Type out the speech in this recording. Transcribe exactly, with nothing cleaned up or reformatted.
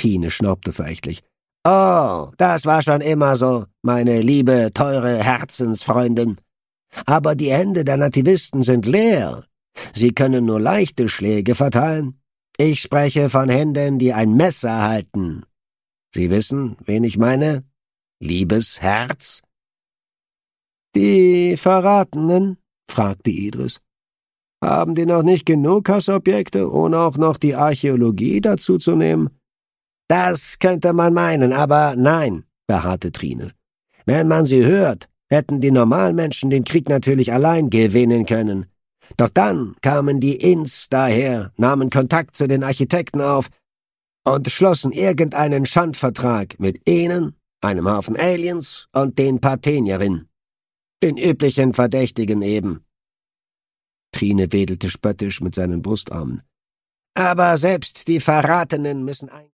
Trine schnaubte verächtlich. »Oh, das war schon immer so, meine liebe, teure Herzensfreundin. Aber die Hände der Nativisten sind leer. Sie können nur leichte Schläge verteilen. Ich spreche von Händen, die ein Messer halten. Sie wissen, wen ich meine? Liebes Herz?« »Die Verratenen?« fragte Idris. »Haben die noch nicht genug Hassobjekte, ohne auch noch die Archäologie dazu zu nehmen?« »Das könnte man meinen, aber nein«, beharrte Trine. »Wenn man sie hört, hätten die Normalmenschen den Krieg natürlich allein gewinnen können. Doch dann kamen die Ins daher, nahmen Kontakt zu den Architekten auf und schlossen irgendeinen Schandvertrag mit ihnen, einem Haufen Aliens und den Parthenierinnen. Den üblichen Verdächtigen eben.« Trine wedelte spöttisch mit seinen Brustarmen. »Aber selbst die Verratenen müssen ein